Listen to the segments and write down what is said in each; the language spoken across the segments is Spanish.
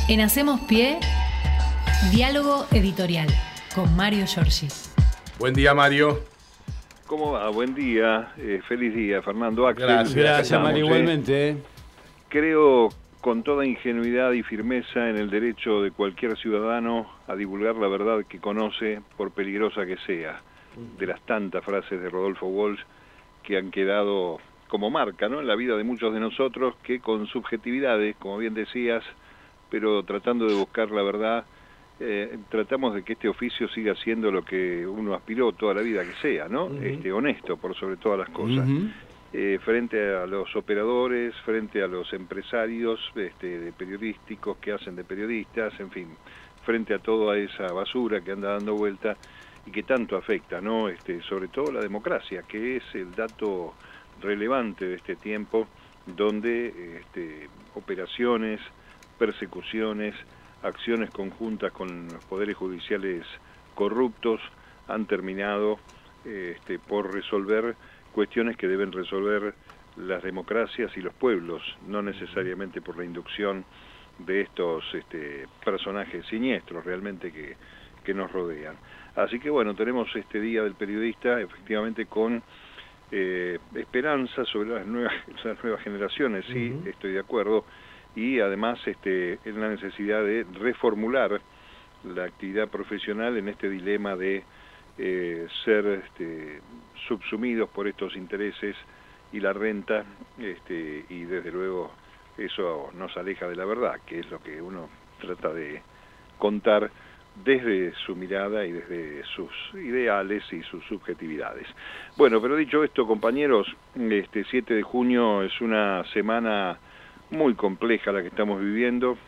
En Hacemos Pie, diálogo editorial con Mario Giorgi. Buen día, Mario. ¿Cómo va? Buen día. Feliz día, Fernando Axel. Gracias, Mario, igualmente. Creo con toda ingenuidad y firmeza en el derecho de cualquier ciudadano a divulgar la verdad que conoce, por peligrosa que sea. De las tantas frases de Rodolfo Walsh que han quedado como marca, ¿no?, en la vida de muchos de nosotros, que con subjetividades, como bien decías, pero tratando de buscar la verdad, tratamos de que este oficio siga siendo lo que uno aspiró toda la vida que sea, ¿no? Honesto por sobre todas las cosas. Frente a los operadores, frente a los empresarios de periodísticos que hacen de periodistas, en fin, frente a toda esa basura que anda dando vuelta y que tanto afecta, ¿no? Sobre todo la democracia, que es el dato relevante de este tiempo, donde operaciones, persecuciones, acciones conjuntas con los poderes judiciales corruptos han terminado por resolver cuestiones que deben resolver las democracias y los pueblos, no necesariamente por la inducción de estos personajes siniestros realmente que nos rodean. Así que bueno, tenemos este Día del Periodista efectivamente con esperanza sobre las nuevas generaciones, sí, estoy de acuerdo, y además en la necesidad de reformular la actividad profesional en este dilema de ser subsumidos por estos intereses y la renta, y desde luego eso nos aleja de la verdad, que es lo que uno trata de contar desde su mirada y desde sus ideales y sus subjetividades. Bueno, pero dicho esto, compañeros, 7 de junio es una semana muy compleja la que estamos viviendo.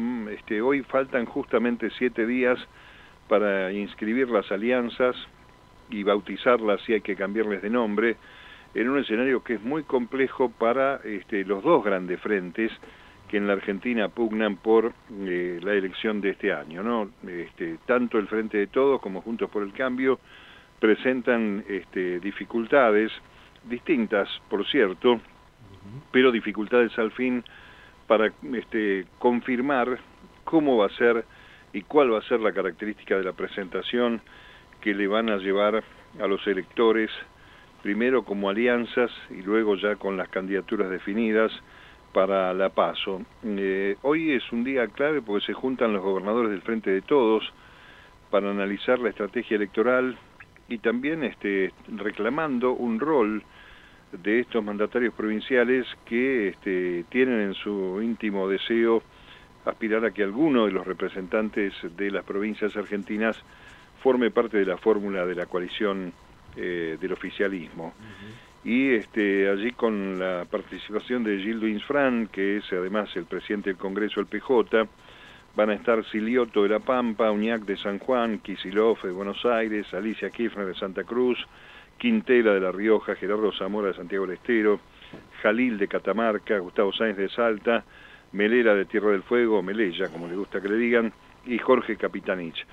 Hoy faltan justamente 7 días para inscribir las alianzas y bautizarlas, si hay que cambiarles de nombre, en un escenario que es muy complejo para los dos grandes frentes que en la Argentina pugnan por la elección de este año, ¿no? Tanto el Frente de Todos como Juntos por el Cambio presentan dificultades distintas, por cierto, pero dificultades al fin para confirmar cómo va a ser y cuál va a ser la característica de la presentación que le van a llevar a los electores, primero como alianzas y luego ya con las candidaturas definidas para la PASO. Hoy es un día clave porque se juntan los gobernadores del Frente de Todos para analizar la estrategia electoral y también reclamando un rol de estos mandatarios provinciales que tienen en su íntimo deseo aspirar a que alguno de los representantes de las provincias argentinas forme parte de la fórmula de la coalición del oficialismo. Y allí con la participación de Gildo Insfrán, que es además el presidente del Congreso del PJ, van a estar Silioto de La Pampa, Uñac de San Juan, Kicillof de Buenos Aires, Alicia Kirchner de Santa Cruz, Quintela de La Rioja, Gerardo Zamora de Santiago del Estero, Jalil de Catamarca, Gustavo Sáenz de Salta, Melera de Tierra del Fuego, Melella, como le gusta que le digan, y Jorge Capitanich.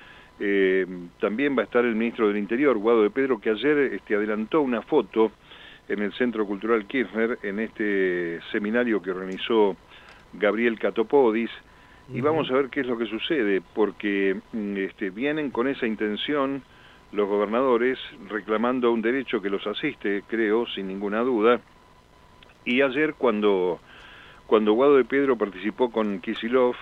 También va a estar el ministro del Interior, Guado de Pedro, que ayer adelantó una foto en el Centro Cultural Kirchner, en este seminario que organizó Gabriel Catopodis, y vamos a ver qué es lo que sucede, porque vienen con esa intención los gobernadores reclamando un derecho que los asiste, creo, sin ninguna duda, y ayer cuando Guado de Pedro participó con Kicillof,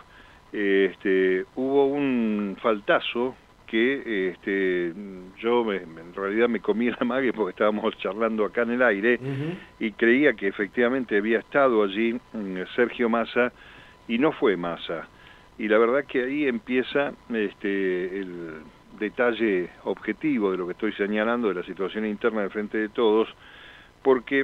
hubo un faltazo que yo en realidad me comí la mague porque estábamos charlando acá en el aire y creía que efectivamente había estado allí Sergio Massa y no fue Massa. Y la verdad que ahí empieza el detalle objetivo de lo que estoy señalando de la situación interna del Frente de Todos, porque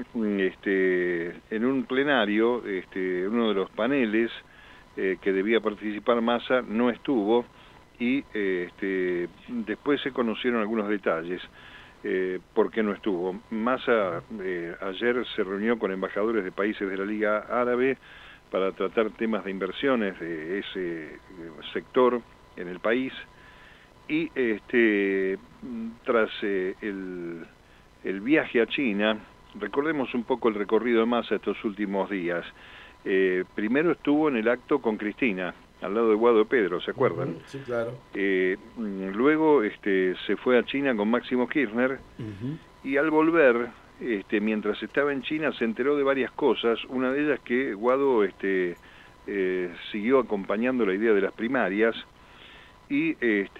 en un plenario, uno de los paneles que debía participar Massa no estuvo y después se conocieron algunos detalles por qué no estuvo. Massa ayer se reunió con embajadores de países de la Liga Árabe para tratar temas de inversiones de ese sector en el país y tras el viaje a China, recordemos un poco el recorrido de Massa estos últimos días. Primero estuvo en el acto con Cristina, al lado de Guado Pedro, ¿se acuerdan? Sí, claro. Luego se fue a China con Máximo Kirchner, y al volver, mientras estaba en China, se enteró de varias cosas. Una de ellas que Guado siguió acompañando la idea de las primarias, y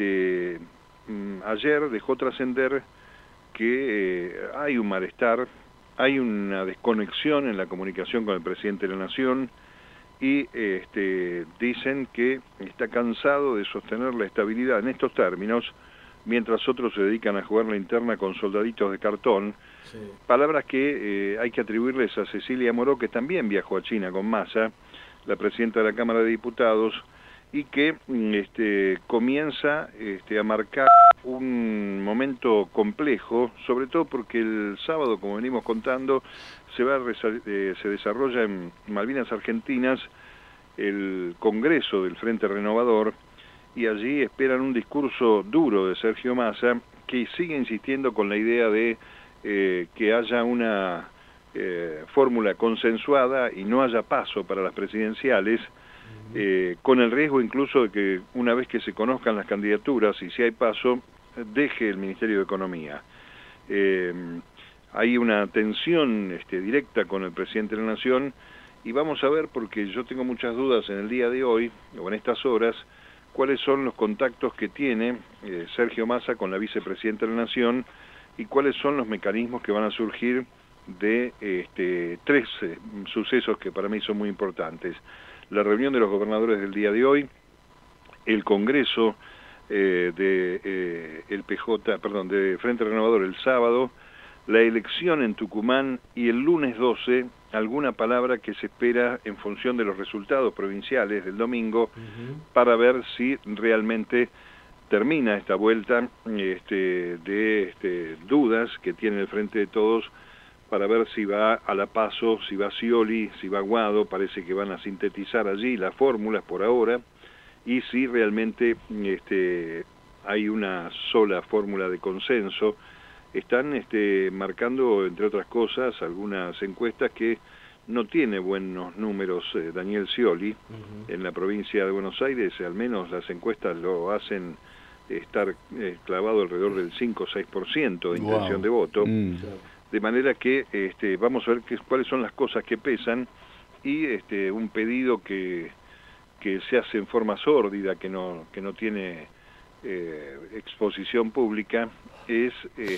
ayer dejó trascender que hay un malestar, hay una desconexión en la comunicación con el presidente de la Nación, y dicen que está cansado de sostener la estabilidad en estos términos, mientras otros se dedican a jugar la interna con soldaditos de cartón. Sí. Palabras que hay que atribuirles a Cecilia Moró, que también viajó a China con Massa, la presidenta de la Cámara de Diputados, y que comienza a marcar un momento complejo, sobre todo porque el sábado, como venimos contando, se desarrolla en Malvinas Argentinas el Congreso del Frente Renovador, y allí esperan un discurso duro de Sergio Massa, que sigue insistiendo con la idea de que haya una fórmula consensuada y no haya paso para las presidenciales, con el riesgo incluso de que una vez que se conozcan las candidaturas y si hay paso, deje el Ministerio de Economía. Hay una tensión directa con el presidente de la Nación, y vamos a ver, porque yo tengo muchas dudas en el día de hoy, o en estas horas, cuáles son los contactos que tiene Sergio Massa con la vicepresidenta de la Nación, y cuáles son los mecanismos que van a surgir de tres sucesos que para mí son muy importantes. La reunión de los gobernadores del día de hoy, el Congreso de Frente Renovador el sábado, la elección en Tucumán, y el lunes 12 alguna palabra que se espera en función de los resultados provinciales del domingo, para ver si realmente termina esta vuelta de dudas que tiene el Frente de Todos, para ver si va a la PASO, si va Scioli, si va Guado. Parece que van a sintetizar allí las fórmulas por ahora, y si realmente hay una sola fórmula de consenso. Están marcando, entre otras cosas, algunas encuestas que no tiene buenos números Daniel Scioli en la provincia de Buenos Aires. Al menos las encuestas lo hacen estar clavado alrededor del 5 o 6% de intención de voto. De manera que vamos a ver cuáles son las cosas que pesan, y un pedido que se hace en forma sórdida, que no tiene exposición pública, es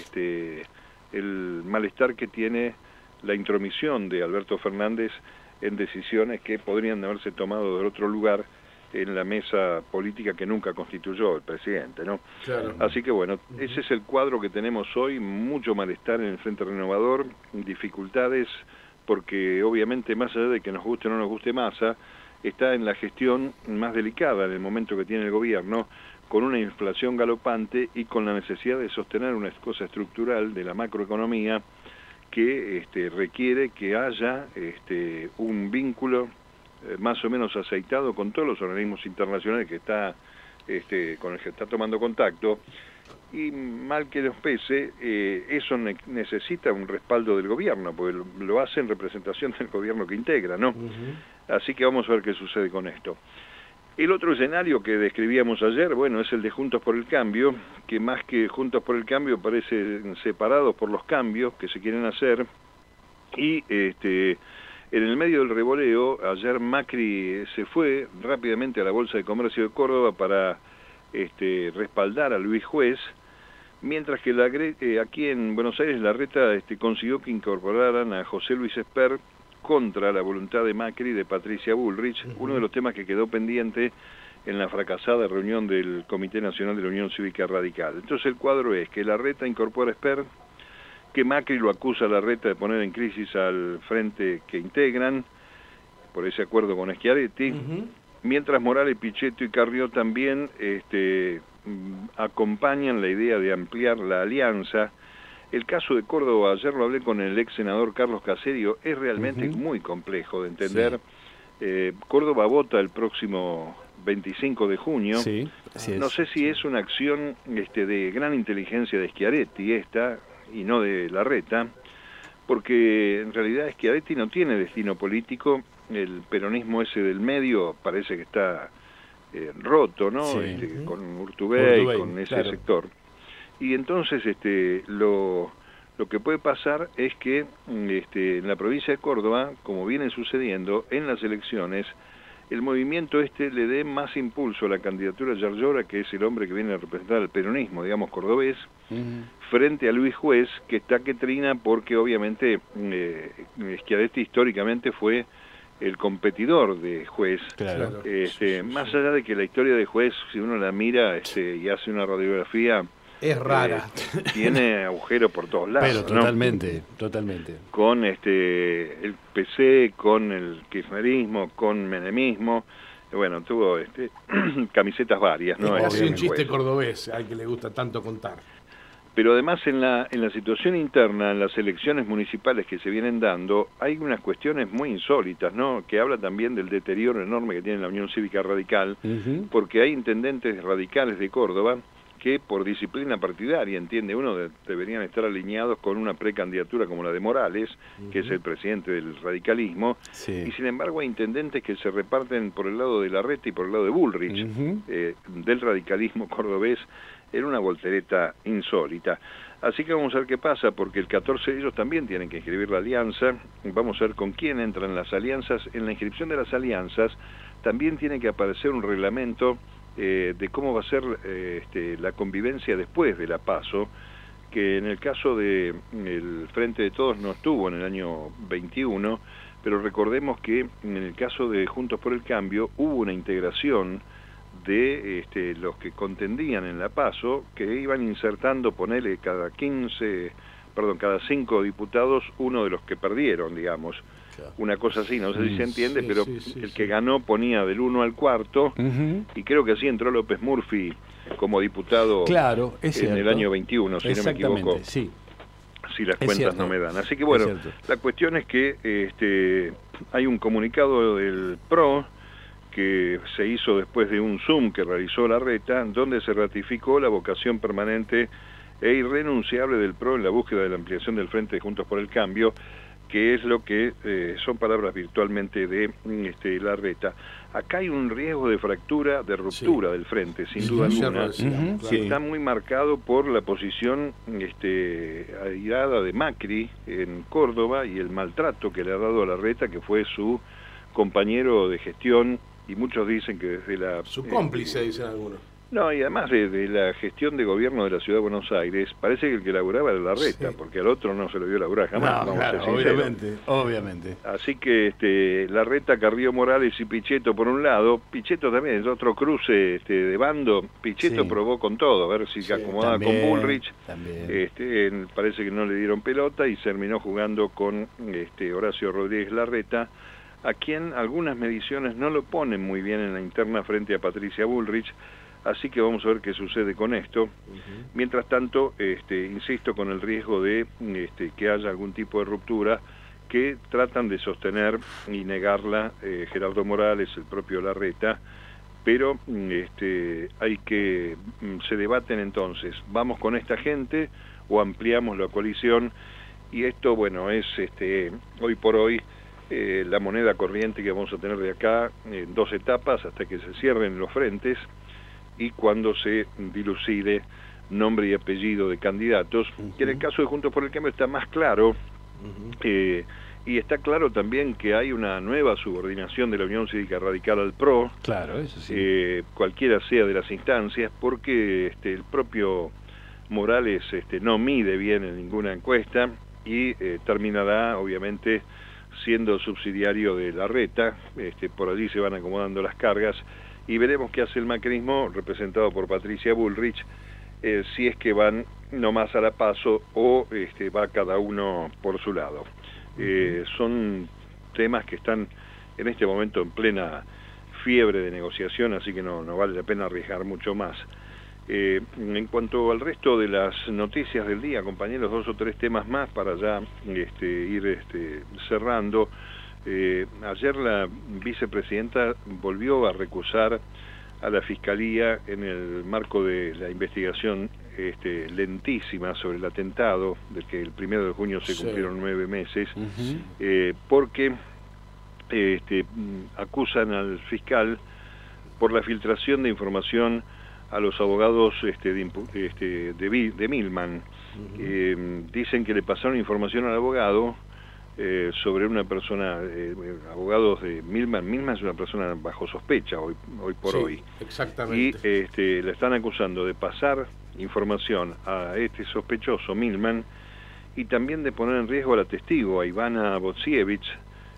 el malestar que tiene la intromisión de Alberto Fernández en decisiones que podrían haberse tomado de otro lugar en la mesa política que nunca constituyó el presidente, ¿no? Claro. Así que bueno, ese es el cuadro que tenemos hoy. Mucho malestar en el Frente Renovador, dificultades, porque obviamente, más allá de que nos guste o no nos guste Massa, está en la gestión más delicada en el momento que tiene el gobierno, con una inflación galopante y con la necesidad de sostener una cosa estructural de la macroeconomía que requiere que haya un vínculo más o menos aceitado con todos los organismos internacionales que está con el que está tomando contacto, y mal que nos pese, eso necesita un respaldo del gobierno, porque lo hace en representación del gobierno que integra, ¿no? Así que vamos a ver qué sucede con esto. El otro escenario que describíamos ayer, bueno, es el de Juntos por el Cambio, que más que Juntos por el Cambio parecen separados por los cambios que se quieren hacer, y en el medio del revoleo, ayer Macri se fue rápidamente a la Bolsa de Comercio de Córdoba para respaldar a Luis Juez, mientras que aquí en Buenos Aires Larreta consiguió que incorporaran a José Luis Esper contra la voluntad de Macri y de Patricia Bullrich, uno de los temas que quedó pendiente en la fracasada reunión del Comité Nacional de la Unión Cívica Radical. Entonces el cuadro es que Larreta incorpora a Esper, que Macri lo acusa a Larreta de poner en crisis al frente que integran, por ese acuerdo con Schiaretti, mientras Morales, Pichetto y Carrió también acompañan la idea de ampliar la alianza. El caso de Córdoba, ayer lo hablé con el ex senador Carlos Caserio, es realmente muy complejo de entender. Sí. Córdoba vota el próximo 25 de junio. Sí, no sé si es una acción de gran inteligencia de Schiaretti esta, y no de Larreta, porque en realidad Schiaretti no tiene destino político. El peronismo ese del medio parece que está roto, ¿no? Sí. Con Urtubey, con ese claro. sector. Y entonces lo que puede pasar es que en la provincia de Córdoba, como viene sucediendo, en las elecciones, el movimiento le dé más impulso a la candidatura de Yarlora, que es el hombre que viene a representar al peronismo, digamos, cordobés, frente a Luis Juez, que está que trina porque obviamente Schiaretti históricamente fue el competidor de Juez. Claro. Más allá de que la historia de Juez, si uno la mira y hace una radiografía, es rara. Tiene agujeros por todos lados. Pero totalmente, totalmente. Con el PC, con el kirchnerismo, con menemismo. Bueno, tuvo camisetas varias, ¿no? Es casi un chiste Juez. cordobés, al que le gusta tanto contar. Pero además en la situación interna, en las elecciones municipales que se vienen dando, hay unas cuestiones muy insólitas, ¿no? Que habla también del deterioro enorme que tiene la Unión Cívica Radical, porque hay intendentes radicales de Córdoba que por disciplina partidaria, entiende uno, deberían estar alineados con una precandidatura como la de Morales, que es el presidente del radicalismo, y sin embargo hay intendentes que se reparten por el lado de Larreta y por el lado de Bullrich, del radicalismo cordobés, en una voltereta insólita. Así que vamos a ver qué pasa, porque el 14 de ellos también tienen que inscribir la alianza. Vamos a ver con quién entran las alianzas. En la inscripción de las alianzas también tiene que aparecer un reglamento de cómo va a ser la convivencia después de la PASO, que en el caso de el Frente de Todos no estuvo en el año 21, pero recordemos que en el caso de Juntos por el Cambio hubo una integración de los que contendían en la PASO, que iban insertando, ponele, cada 5 diputados, uno de los que perdieron, digamos. Una cosa así, no sé si se entiende, pero el que ganó ponía del 1 al cuarto, y creo que así entró López Murphy como diputado en el año 21, si no me equivoco. Si las cuentas no me dan. Así que bueno, la cuestión es que hay un comunicado del PRO que se hizo después de un Zoom que realizó Larreta, donde se ratificó la vocación permanente e irrenunciable del PRO en la búsqueda de la ampliación del Frente de Juntos por el Cambio, que es lo que son palabras virtualmente de Larreta. Acá hay un riesgo de fractura, de ruptura del Frente, sin duda alguna, que está muy marcado por la posición airada de Macri en Córdoba y el maltrato que le ha dado a Larreta, que fue su compañero de gestión, y muchos dicen que desde la... Su cómplice, dicen algunos. No, y además de la gestión de gobierno de la Ciudad de Buenos Aires, parece que el que laburaba era Larreta, porque al otro no se lo vio laburar jamás. No, claro, obviamente. Así que Larreta, Carrillo Morales y Pichetto por un lado, Pichetto también es otro cruce de bando. Pichetto probó con todo, a ver si se acomodaba con Bullrich. Parece que no le dieron pelota y se terminó jugando con Horacio Rodríguez Larreta, a quien algunas mediciones no lo ponen muy bien en la interna frente a Patricia Bullrich. Así que vamos a ver qué sucede con esto. Mientras tanto, insisto con el riesgo de que haya algún tipo de ruptura que tratan de sostener y negarla Gerardo Morales, el propio Larreta, pero hay que se debaten entonces, ¿vamos con esta gente o ampliamos la coalición? Y esto, bueno, es hoy por hoy la moneda corriente que vamos a tener de acá en 2 etapas hasta que se cierren los frentes y cuando se dilucide nombre y apellido de candidatos, que en el caso de Juntos por el Cambio está más claro, y está claro también que hay una nueva subordinación de la Unión Cívica Radical al PRO, eso sí. Cualquiera sea de las instancias, porque el propio Morales no mide bien en ninguna encuesta y terminará obviamente siendo subsidiario de Larreta. Por allí se van acomodando las cargas y veremos qué hace el macrismo representado por Patricia Bullrich, si es que van nomás a la PASO o va cada uno por su lado. Son temas que están en este momento en plena fiebre de negociación, así que no vale la pena arriesgar mucho más. En cuanto al resto de las noticias del día, compañeros, 2 o 3 temas más para ya ir cerrando. Ayer la vicepresidenta volvió a recusar a la Fiscalía en el marco de la investigación lentísima sobre el atentado, del que el 1 de junio se cumplieron 9 meses, porque acusan al fiscal por la filtración de información a los abogados de Milman. Dicen que le pasaron información al abogado sobre una persona, abogados de Milman. Milman es una persona bajo sospecha hoy por hoy. Exactamente. Y le están acusando de pasar información a este sospechoso Milman y también de poner en riesgo a la testigo, a Ivana Botsievich,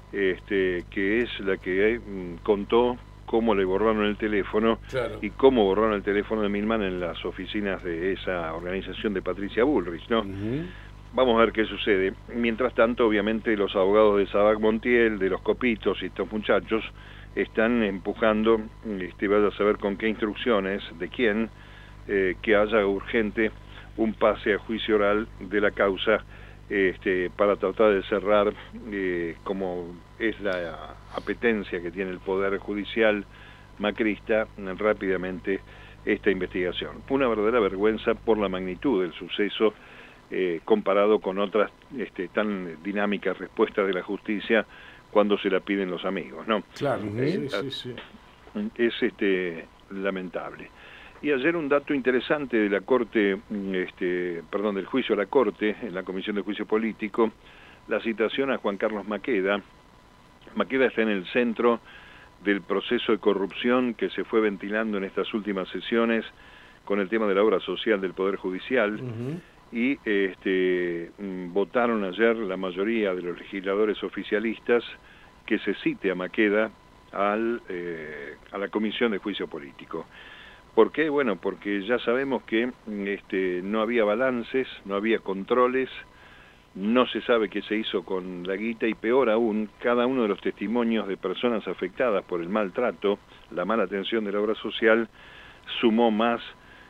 que es la que contó cómo le borraron el teléfono y cómo borraron el teléfono de Milman en las oficinas de esa organización de Patricia Bullrich, ¿no? Vamos a ver qué sucede. Mientras tanto, obviamente, los abogados de Sabac Montiel, de los Copitos y estos muchachos están empujando, vaya a saber con qué instrucciones, de quién, que haya urgente un pase a juicio oral de la causa para tratar de cerrar, como es la apetencia que tiene el Poder Judicial macrista, rápidamente esta investigación. Una verdadera vergüenza por la magnitud del suceso, comparado con otras tan dinámicas respuestas de la justicia cuando se la piden los amigos, ¿no? Claro, sí. Es lamentable. Y ayer un dato interesante de la Corte, del juicio a la Corte, en la Comisión de Juicio Político, la citación a Juan Carlos Maqueda. Maqueda está en el centro del proceso de corrupción que se fue ventilando en estas últimas sesiones con el tema de la obra social del Poder Judicial. Y votaron ayer la mayoría de los legisladores oficialistas que se cite a Maqueda a la Comisión de Juicio Político. ¿Por qué? Bueno, porque ya sabemos que no había balances, no había controles, no se sabe qué se hizo con la guita y peor aún, cada uno de los testimonios de personas afectadas por el maltrato, la mala atención de la obra social, sumó más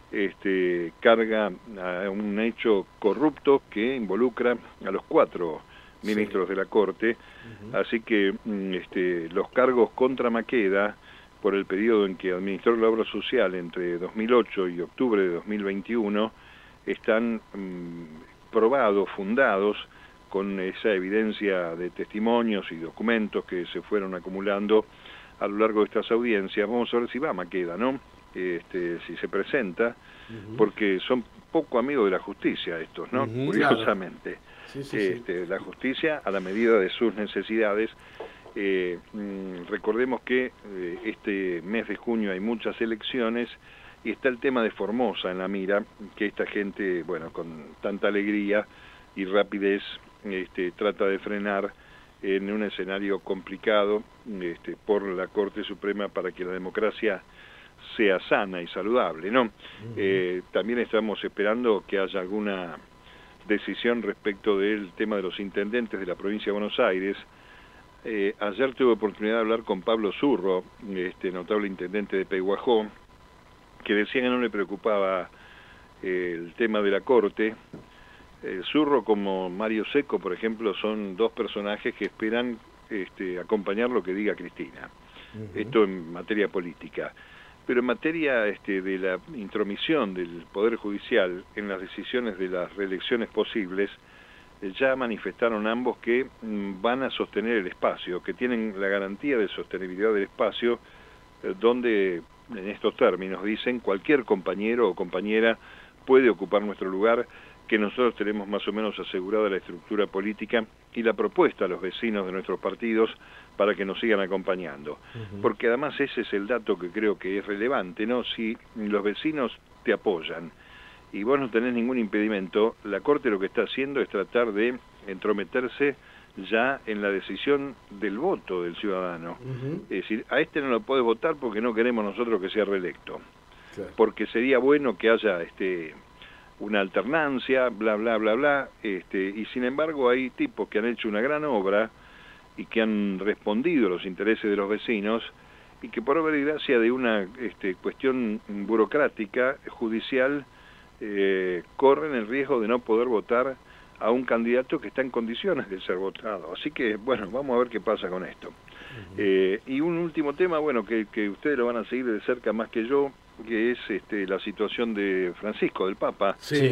carga a un hecho corrupto que involucra a los 4 ministros de la Corte. Así que los cargos contra Maqueda por el periodo en que administró la obra social entre 2008 y octubre de 2021 están probados, fundados con esa evidencia de testimonios y documentos que se fueron acumulando a lo largo de estas audiencias. Vamos a ver si va Maqueda, ¿no? Si se presenta, porque son poco amigos de la justicia estos, ¿no? Curiosamente. Sí. La justicia a la medida de sus necesidades. Recordemos que este mes de junio hay muchas elecciones y está el tema de Formosa en la mira, que esta gente, bueno, con tanta alegría y rapidez trata de frenar en un escenario complicado por la Corte Suprema para que la democracia sea sana y saludable, ¿no? También estamos esperando que haya alguna decisión respecto del tema de los intendentes de la provincia de Buenos Aires. Ayer tuve oportunidad de hablar con Pablo Zurro, notable intendente de Peguajó, que decía que no le preocupaba el tema de la Corte. Zurro como Mario Secco, por ejemplo, son 2 personajes que esperan acompañar lo que diga Cristina. Esto en materia política. Pero en materia de la intromisión del Poder Judicial en las decisiones de las reelecciones posibles, ya manifestaron ambos que van a sostener el espacio, que tienen la garantía de sostenibilidad del espacio, donde, en estos términos, dicen, cualquier compañero o compañera puede ocupar nuestro lugar, que nosotros tenemos más o menos asegurada la estructura política y la propuesta a los vecinos de nuestros partidos para que nos sigan acompañando. Porque además ese es el dato que creo que es relevante, ¿no? Si los vecinos te apoyan y vos no tenés ningún impedimento, la Corte lo que está haciendo es tratar de entrometerse ya en la decisión del voto del ciudadano. Es decir, a este no lo podés votar porque no queremos nosotros que sea reelecto. Porque sería bueno que haya una alternancia, bla, bla, bla, bla, y sin embargo hay tipos que han hecho una gran obra y que han respondido a los intereses de los vecinos y que por obra y gracia de una cuestión burocrática, judicial, corren el riesgo de no poder votar a un candidato que está en condiciones de ser votado. Así que, bueno, vamos a ver qué pasa con esto. Y un último tema, bueno, que ustedes lo van a seguir de cerca más que yo, que es la situación de Francisco, del Papa,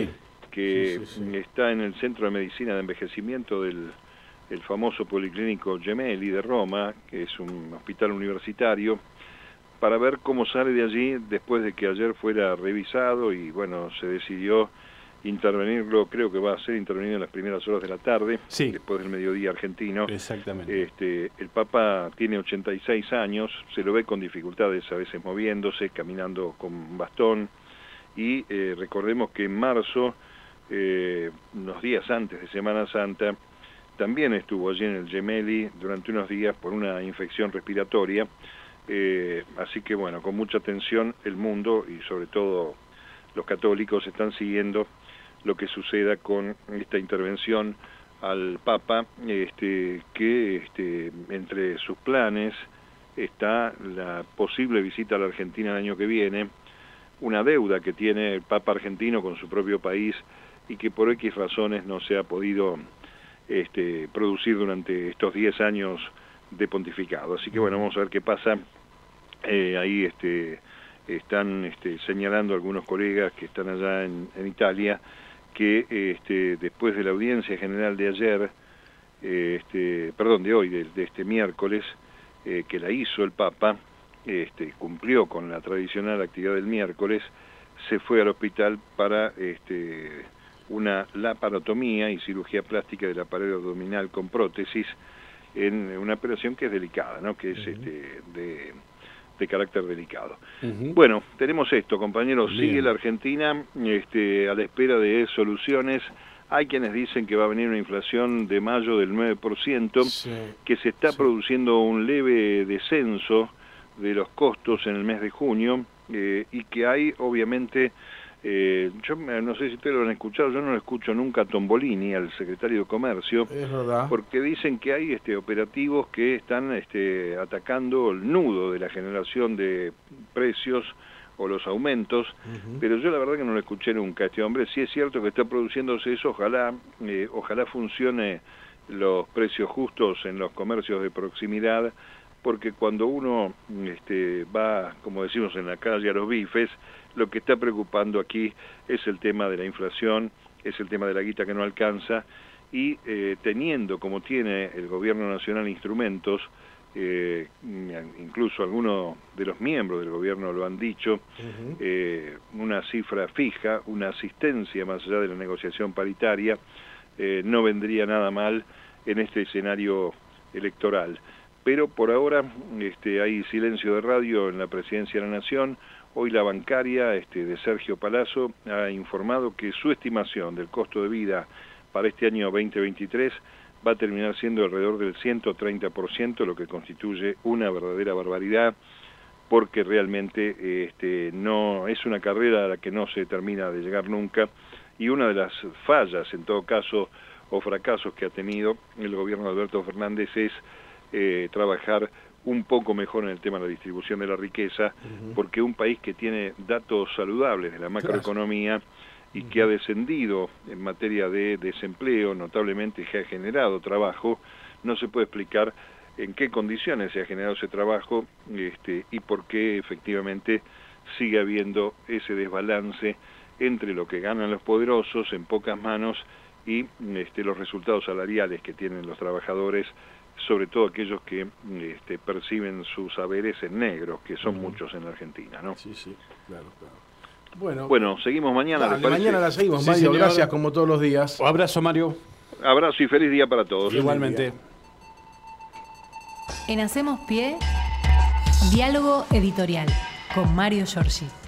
que está en el Centro de Medicina de Envejecimiento del famoso Policlínico Gemelli de Roma, que es un hospital universitario, para ver cómo sale de allí después de que ayer fuera revisado y bueno, se decidió intervenirlo, creo que va a ser intervenido en las primeras horas de la tarde, sí, después del mediodía argentino. Exactamente. El Papa tiene 86 años, se lo ve con dificultades a veces moviéndose, caminando con bastón, y recordemos que en marzo, unos días antes de Semana Santa, también estuvo allí en el Gemelli durante unos días por una infección respiratoria, así que bueno, con mucha atención el mundo y sobre todo los católicos están siguiendo lo que suceda con esta intervención al Papa, que entre sus planes está la posible visita a la Argentina el año que viene, una deuda que tiene el Papa argentino con su propio país y que por X razones no se ha podido producir durante estos 10 años de pontificado. Así que bueno, vamos a ver qué pasa. Ahí están señalando algunos colegas que están allá en Italia que después de la audiencia general de ayer, de hoy, de este miércoles, que la hizo el Papa, cumplió con la tradicional actividad del miércoles, se fue al hospital para una laparotomía y cirugía plástica de la pared abdominal con prótesis, en una operación que es delicada, ¿no? Que es de carácter delicado. Bueno, tenemos esto, compañeros. Bien. Sigue la Argentina a la espera de soluciones. Hay quienes dicen que va a venir una inflación de mayo del 9%, sí, que se está produciendo un leve descenso de los costos en el mes de junio, y que hay, obviamente, yo no sé si ustedes lo han escuchado, yo no lo escucho nunca a Tombolini, al secretario de Comercio, es verdad, porque dicen que hay operativos que están atacando el nudo de la generación de precios o los aumentos, pero yo la verdad que no lo escuché nunca a este hombre. Sí es cierto que está produciéndose eso, ojalá funcione los precios justos en los comercios de proximidad, porque cuando uno va, como decimos en la calle, a los bifes, lo que está preocupando aquí es el tema de la inflación, es el tema de la guita que no alcanza, y teniendo como tiene el gobierno nacional instrumentos, incluso algunos de los miembros del gobierno lo han dicho, una cifra fija, una asistencia más allá de la negociación paritaria, no vendría nada mal en este escenario electoral. Pero por ahora hay silencio de radio en la Presidencia de la Nación. Hoy la bancaria de Sergio Palazzo ha informado que su estimación del costo de vida para este año 2023 va a terminar siendo alrededor del 130%, lo que constituye una verdadera barbaridad, porque realmente no es una carrera a la que no se termina de llegar nunca, y una de las fallas, en todo caso, o fracasos que ha tenido el gobierno de Alberto Fernández es trabajar un poco mejor en el tema de la distribución de la riqueza, porque un país que tiene datos saludables de la macroeconomía y que ha descendido en materia de desempleo notablemente, que ha generado trabajo, no se puede explicar en qué condiciones se ha generado ese trabajo y por qué efectivamente sigue habiendo ese desbalance entre lo que ganan los poderosos en pocas manos y los resultados salariales que tienen los trabajadores, sobre todo aquellos que perciben sus saberes en negro, que son muchos en la Argentina, ¿no? Sí, sí, claro. Bueno, seguimos mañana. Dale, mañana la seguimos, sí, Mario, señor. Gracias como todos los días. Un abrazo, Mario. Abrazo y feliz día para todos. Igualmente. En Hacemos Pie, diálogo editorial con Mario Giorgi.